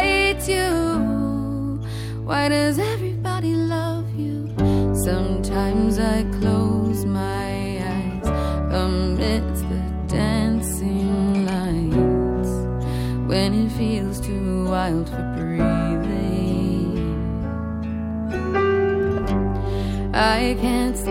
hate you? Why does everybody love you? Sometimes I close my eyes amidst the dancing lights, when it feels too wild for breathing. I can't